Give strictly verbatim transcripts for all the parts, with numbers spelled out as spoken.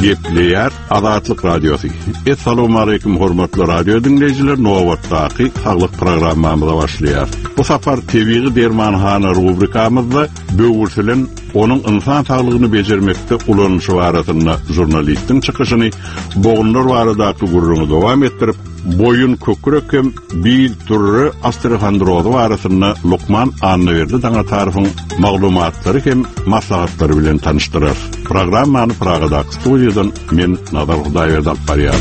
Gepleyer Azatlyk Radiosu. Assalamu alaykum hormatly radio dinleyijiler. Nowatdaky haglyk programmamyza başlaýar. Bu safar Tebiği Dermanhana rubrikamyzda böwürsilen onun insan saglygyny bejermekde ulanışı baratyna jurnalistin çykyşyny bogunlar baradaky gurruny dowam etdirip, boyun kökürek hem bil türü Astrahandrozy baratyna Lukman Annaberdi daňa tarafyň maglumatlary hem maslahatlary bilen tanışdyrar. Programmany Pragada studiýadan men Nadal Hudaýberdi alyp barýar.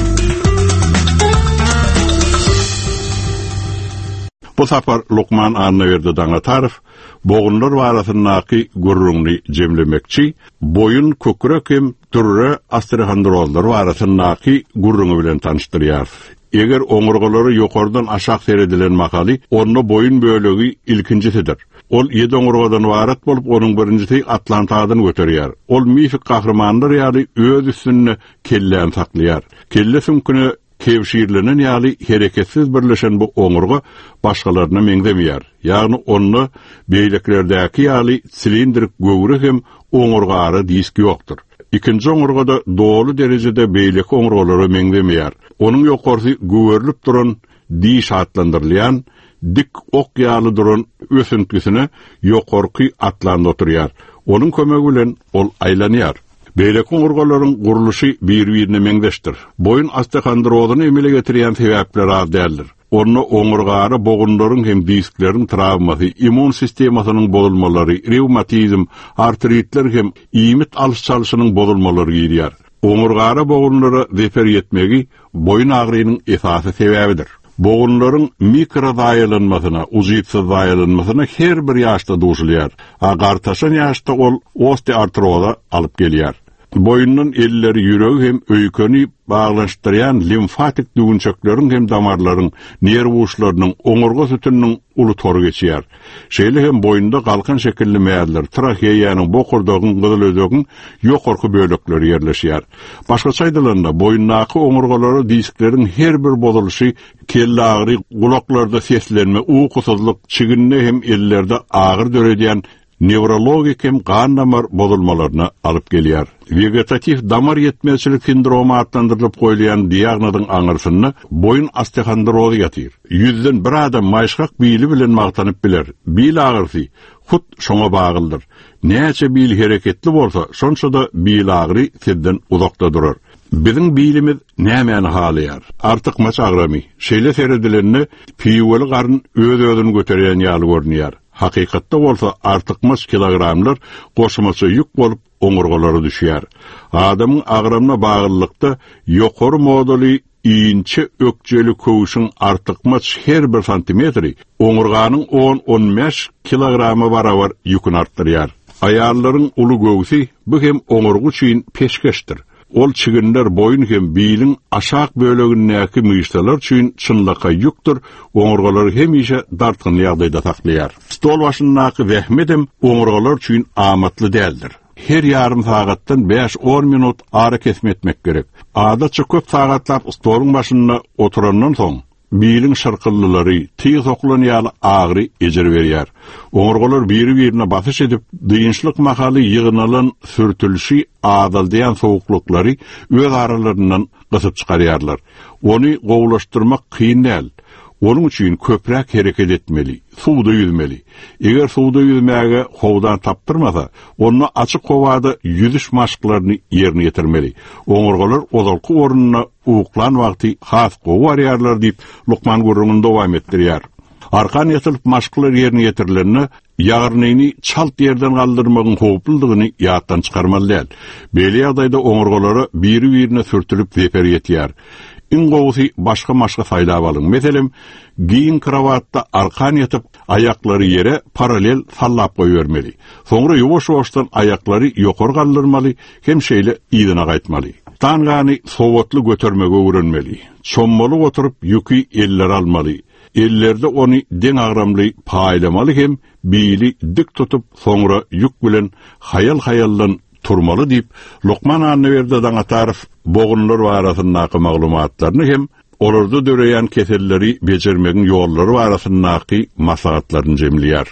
Bu safar Lukman Annaberdi daňa taraf bogunlar baratynaky gurruny jemlemekçi, boyun kökürek hem türü Astrahandrozylar baratynaky gurruny bilen tanışdyrýar. Eger oňurgalary ýokardan aşak seredilen makaly, onu boyun bölegi ilkincisidir. Ol ýedi oňurgadan barat bolup, onuň birincisi Atlantadan göterýär. Ol mifik gahrymanydyr, ýaly öz üstüne kellen saklaýar. Kelle sümküne kevşirlenen ýaly hereketsiz birleşen bu oňurga başgalaryna meňdemeýär. Ýagny onu beýleklerdäki ýaly silindrik göwrek hem oňurgary disk ýokdur. İkinci oňurgada dolu derejede beýlek oňurgalary meňdemeýär. Onuň ýokarysy göwürlüp duran diş atlandyrylýan, dik ok ýaly duran ösüntüsine ýokarky atlanda oturýar. Onuň kömegi bilen ol aýlanýar. Beýlek oňurgalaryň guruluşy bir-birine meňdeşdir. Boyun Astrahandrozyny emele getirýän sebäpler az däldir. Onu oňurgary bogunlaryň hem diskleriň travmasy, immun sistemasynyň bozulmalary, reumatizm, artritler hem iýmit alys çalyşynyň bozulmalary girýär. Oňurgary bogunlary zeper ýetmegi boyun agrynyň esasy sebäbidir. Bogunlaryň mikro daýalanmasyna, uzypsyz daýalanmasyna her bir ýaşda duşulýar. Agartaşan ýaşda ol osteoartroza alyp gelýär. Boyunun elleri, ýüregi hem öýkeni baglaşdyrýan limfatik düýünçekleriň hem damarlaryň, nerw uçlarynyň, oňurga sütüniniň uly tory geçýär. Şeýle hem boyunda galkyn şekilli mäýerler, tracheýanyň bokurdagyň gyzyl ödegiň ýokarky bölekleri ýerleşýär. Başgaça aýdylanda boyundaky oňurgalary diskleriň her bir bozuluşy, kelle agry, gulaklarda seslenme, uýkusuzlyk, çiginne hem ellerde agyr döredýän neurologik hem gan damar bozulmalaryna alyp gelýär. Vegetatif damar yetmezçilik sindromu adlandyrılıp goýulýan diagnozyň aňyrsyny boyun Astrahandrozy ýatyr. Yüzden bir adam maýşgak bili bilen magtanyp biler. Bil agyrsy hut şoňa bagyldyr. Näçe bil hereketli bolsa, şonça da bil agry sizden uzakda durar. Bizim bilimiz nämäni halaýar? Artyk maç agramy. Şeýle seredilenni piýweli garyn öz-özüni göterýän ýaly görnýär. Hakykatda bolsa artykmaz kilogramlar goşmasy ýük bolup oňurgalary düşýär. Adamyň agramyna bagylykda ýokary moduly inçe ökjeli köwüşiň artykmaz her bir santimetri oňurganyň on on beş kilogramy barabar ýükini artdyrýar. Aýallaryň uly göwüsi bu hem oňurgu üçin peşkeşdir. Ol çiginler boyun hem biýliň aşak bölegindäki myşdalar üçin çynlaka ýükdir, oňurgalary hemişe dartgyn ýagdaýda saklaýar. Stol başyndaky wehmedem oňurgalar üçin amatly däldir. Her ýarym sagatdan beş on minut ara kesmetmek gerek. Adatça köp sagatlap stoluň başynda oturandan soň biýliň şarkıllylary, tiýiz oklan ýaly agry ejer berýär. Oňurgalar biri-birine basyş edip, dyýynçlyk makaly ýygynalan sürtülşi adaldayan soğuklukları öz aralarından kısıp çıkarıyarlar. Onu gowlaşdyrmak kıyın değil. Onun için köprek hareket etmeli, suda yüzmeli. Eğer suda yüzmeye hovdan taptırmasa, onu açık hovada yüzüş maşklarını yerine getirmeli. Oňurgalar ozalkı orununa uğuklan vakti has kovu arayarlar deyip Lukman gurrunun devam ettiriyar. Arkan yatılıp maşklar yerine getirilerini, yağırneyni çalt yerden kaldırmağın hopulduğunu yağıttan çıkarmalı değil. Beli ýagdaýda oňurgalara biri-birine sürtülüp zeper yetýär. İn gowy başga maşga saýlap alyň. Meselem, giyin kravatda arkan yatıp ayaklary yere paralel sallap goýbermeli. Soňra ýowaş-ýowaşdan ayaklary ýokary kaldyrmaly, hem şeýle ýygyna gaýtmaly. Tangany sowatly götermege öwrenmeli. Çommaly oturup ýüki eller almaly. Ellerde onu deň agramly paýlamaly hem biýli dik tutup soňra ýük bilen hayal-hayallan turmaly diýip Lukman Annaberdi daňa tarif bogunlar barasyndaky maglumatlaryny hem olarda döreýän keselleri bejermegiň ýollary barasyndaky maslahatlaryny jemleýär.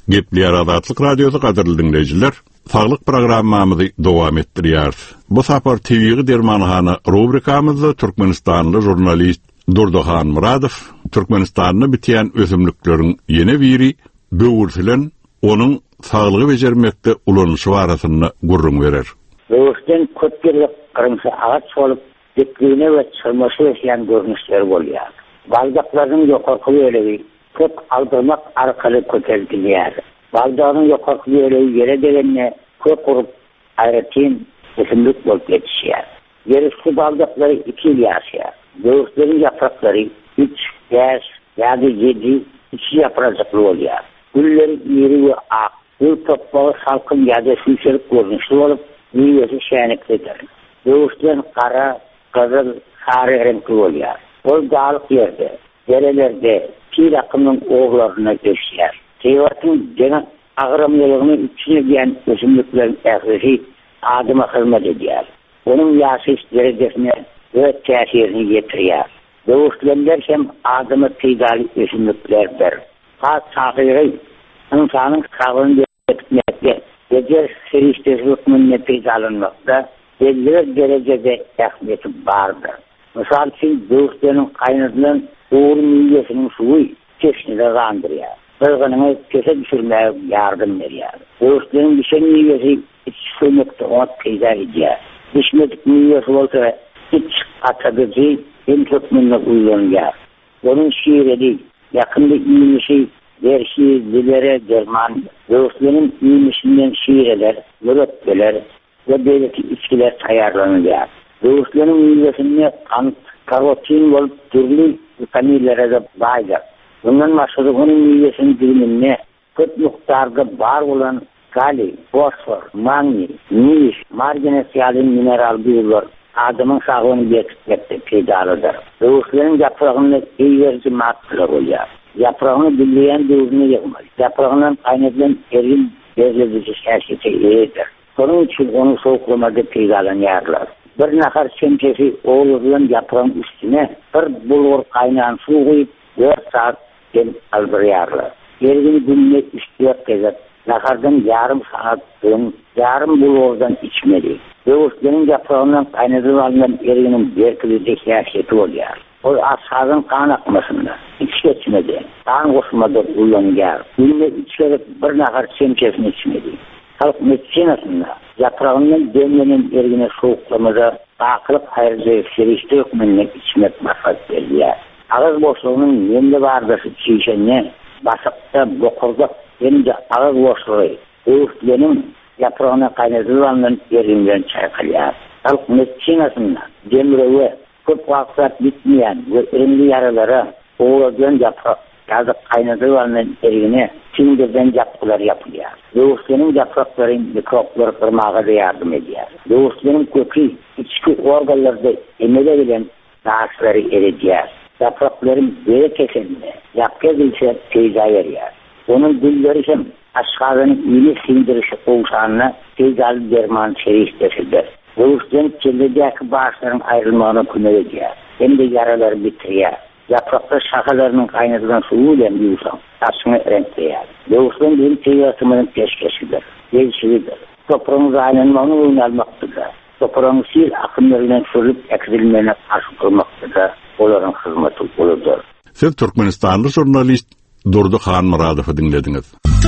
Gepli Azatlyk Radiosu gadyrly dinleyijiler, saglyk programmamyzy dowam etdirýär. Bu sapar T V dermanhana rubrikamyzda Türkmenistanly jurnalist Durdohan Muradov Türkmenistanyny bitýän ösümlikleriň ýene biri böwürsilen onuň saglygy bejermekde ulanışı barasynda gurrun berer. Böwürsten köpçülik kırmızı ağaç bolup dikliğine ve çırması yaşayan görünüşler bolýar. Baldaklaryň ýokarky öleği köp aldırmak arkaly köterilýär. Baldagyň ýokarky öleği ýere degenine köp urup aýratyn ösümlik bolup ýetişýär. Gerisi baldaklary iki ýyl ýaşaýar. Böwürsleriň ýapraklary üç, beş ýa-da ýedi, iki ýaprajykly bolýar. Gülleri iri we ak, gül topbagy salkyn ýa-da süýçelik görünüşli bolup, ýüzü şäniklidir. Böwürsler kara, gyzyl, sary renkli bolýar. Ol dalyk ýerde, derelerde, pir akymyň oglaryna geçýär. Teýwatyň jana agramlygyny içine giren ösümliklerin ähli adyma hyzmat edýär. Onuň ýaşaýyş derejesine we täsirini ýetirýär. Böwürsler hem adymy peýdaly ösümliklerdir. Ha tahyry insanyň sağlygyny etmekde, eger serişdirilikmini peýdalanmakda belli derejede ähmiyeti bardyr. Mysal üçin böwürsleriň gaýnadylan uğur miýesiniň suwy çeşnide gandyrýar. Bölgeniňe kese düşürmäge ýardym berýär. Böwürsleriň düşen miýesi iç sönmekde ot peýda edýär. Düşmedik miýesi bolsa iç atadyjy hem tökmenle uýlanýar. Onuň şiirleri yakında iymişi, verşi, dilere, german, böwürsleriň iymişinden şiirler, müretteler ve belki içkiler tayarlanýar. Böwürsleriň iymişinde kant, karotin bolup türlü vitaminlere de baýdyr. Bundan maksady onuň iymişiniň dilimine köp miktarda bar bolan kali, fosfor, magni, mis, margine ýaly mineral buyurlar adamyň sağlygyny ýetiştirmekde peýdalydyr. Böwürsleriň ýapragyny eýerji matlar bolýar. Yaprağını bilmeyen dövürünü yıkmaz. Yaprağından kaynatılan erin bezledici şerşeti iyidir. Onun için onu soğuklamada peýdalanýarlar. Bir nakar çemçesi oğlulan yaprağın üstüne bir bulgur kaynağın su koyup dört saat gelip aldırýarlar. Ergini gününe üç dört kezet nakardan yarım saat dön, yarım bulgurdan içmeli. Böwürsleriň yaprağından kaynatılan erinin berkilici şerşeti bolýar. O ashabın kan akmasında, iç geçmedi, kan koşmadı ulanýar. Günde içeri bir nahar çemçesini içmedi. Halk medisinasında yaprağının demlenen ergine soğuklamada akılıp hayırcı serişte hükmünle içmek maksat edilýär. Ağız boşluğunun yemli bardası çiğşenine basıkta bokurdak hem de ağız boşluğu öğütlerin yaprağına kaynatılanların erinden çaykalýar. Halk medisinasında demrewe köp wagt bitmeýän we irimli yaralara oğladan yaprak ýa-da kaynatılanların erigine sindirden yapgylar yapılýar. Böwürsleriň yapraklary mikroplar kırmaga da ýardym edýär. Böwürsleriň kökü içki organlarda emele bilen daşlary eredýär. Yapraklaryň bere kesenine yapga bilse peýda berýär. Onuň gülleri hem aşgaryň ýyly sindirişi gowşanyna peýdaly derman şerişdesidir. Böwürsleriň çeledäki başlaryň aýrylmagyna kömek edýär. Hem de yaralar bitirýär. Yapraklar şahalarynyň kaynatylan suwy bilen ýuwsam, taşyny renkleýär. Böwürsleriň bir teýasymyň peşkeşidir, gelişidir. Toprağyň aýlanmagyny öňalmakdyr. Toprağyň sil akymlary bilen sürüp eksilmegine garşy durmakdyr. Olaryň hyzmaty boludur. Siz Türkmenistanly jurnalist Durdohan Muradowy dinlediňiz.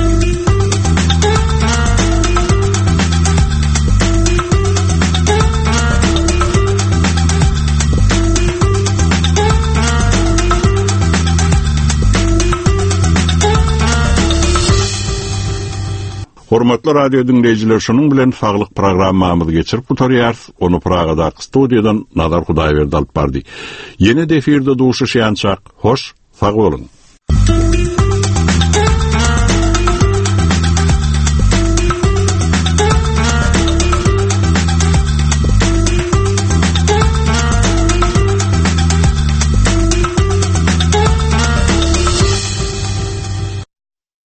Hormatly radio dinleyijiler, şonuň bilen saglyk programmamyzy geçirip gutarýar. Onu Pragada studiýadan Nazar Hudaýberdi alyp bardy. Ýene de efirde duşuşýançak. Hoş, sag bolun.